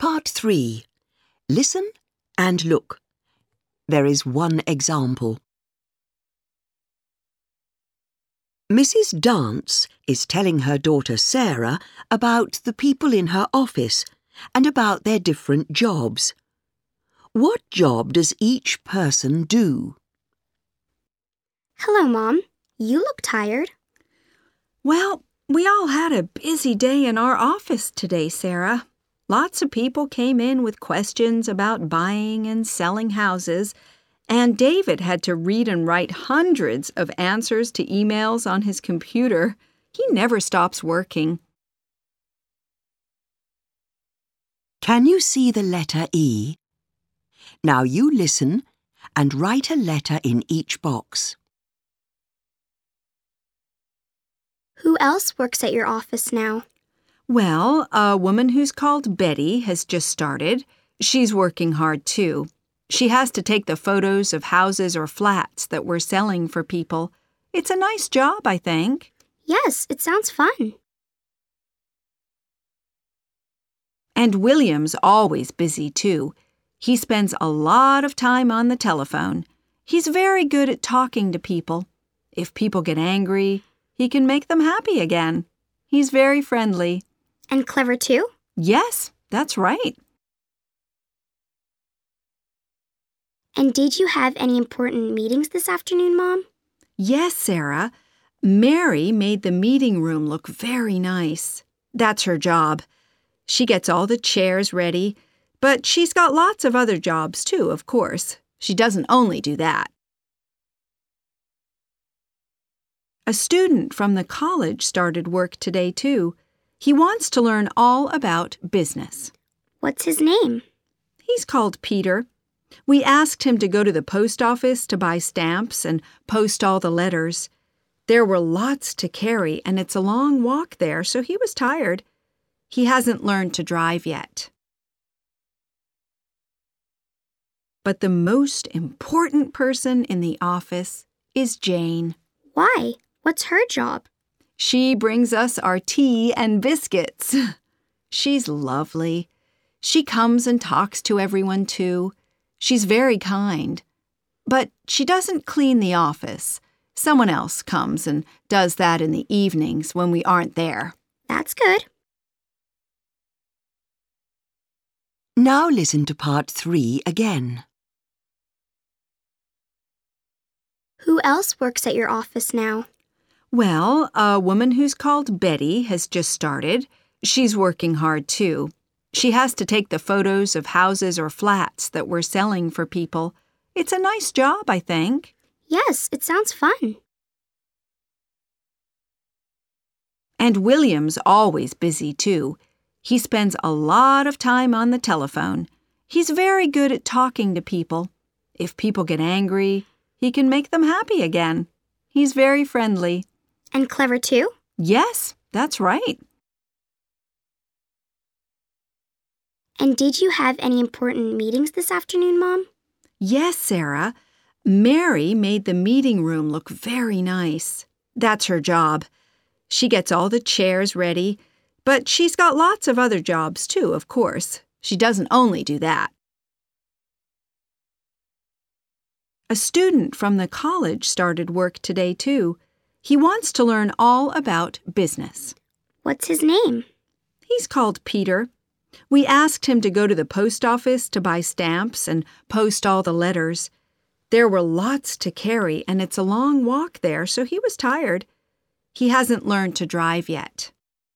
Part 3. Listen and look. There is one example. Mrs. Dance is telling her daughter Sarah about the people in her office and about their different jobs. What job does each person do? Hello, Mom. You look tired. Well, we all had a busy day in our office today, Sarah. Lots of people came in with questions about buying and selling houses, and David had to read and write hundreds of answers to emails on his computer. He never stops working. Can you see the letter E? Now you listen and write a letter in each box. Who else works at your office now? Well, a woman who's called Betty has just started. She's working hard, too. She has to take the photos of houses or flats that we're selling for people. It's a nice job, I think. Yes, it sounds fun. And William's always busy, too. He spends a lot of time on the telephone. He's very good at talking to people. If people get angry, he can make them happy again. He's very friendly. And clever, too? Yes, that's right. And did you have any important meetings this afternoon, Mom? Yes, Sarah. Mary made the meeting room look very nice. That's her job. She gets all the chairs ready, but she's got lots of other jobs too, of course. She doesn't only do that. A student from the college started work today too. He wants to learn all about business. What's his name? He's called Peter. We asked him to go to the post office to buy stamps and post all the letters. There were lots to carry, and it's a long walk there, so he was tired. He hasn't learned to drive yet. But the most important person in the office is Jane. Why? What's her job? She brings us our tea and biscuits. She's lovely. She comes and talks to everyone, too. She's very kind. But she doesn't clean the office. Someone else comes and does that in the evenings when we aren't there. That's good. Now listen to Part 3 again. Who else works at your office now? Well, a woman who's called Betty has just started. She's working hard, too. She has to take the photos of houses or flats that we're selling for people. It's a nice job, I think. Yes, it sounds fun. And William's always busy, too. He spends a lot of time on the telephone. He's very good at talking to people. If people get angry, he can make them happy again. He's very friendly. And clever, too? Yes, that's right. And did you have any important meetings this afternoon, Mom? Yes, Sarah. Mary made the meeting room look very nice. That's her job. She gets all the chairs ready, but she's got lots of other jobs too, of course. She doesn't only do that. A student from the college started work today too. He wants to learn all about business. What's his name? He's called Peter. We asked him to go to the post office to buy stamps and post all the letters. There were lots to carry, and it's a long walk there, so he was tired. He hasn't learned to drive yet.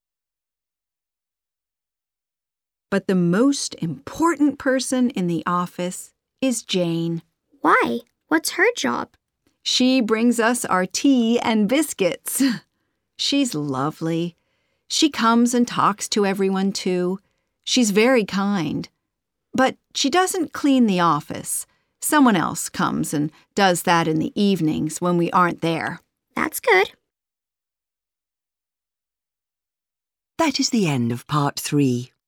But the most important person in the office is Jane. Why? What's her job? She brings us our tea and biscuits. She's lovely. She comes and talks to everyone, too. She's very kind. But she doesn't clean the office. Someone else comes and does that in the evenings when we aren't there. That's good. That is the end of Part 3.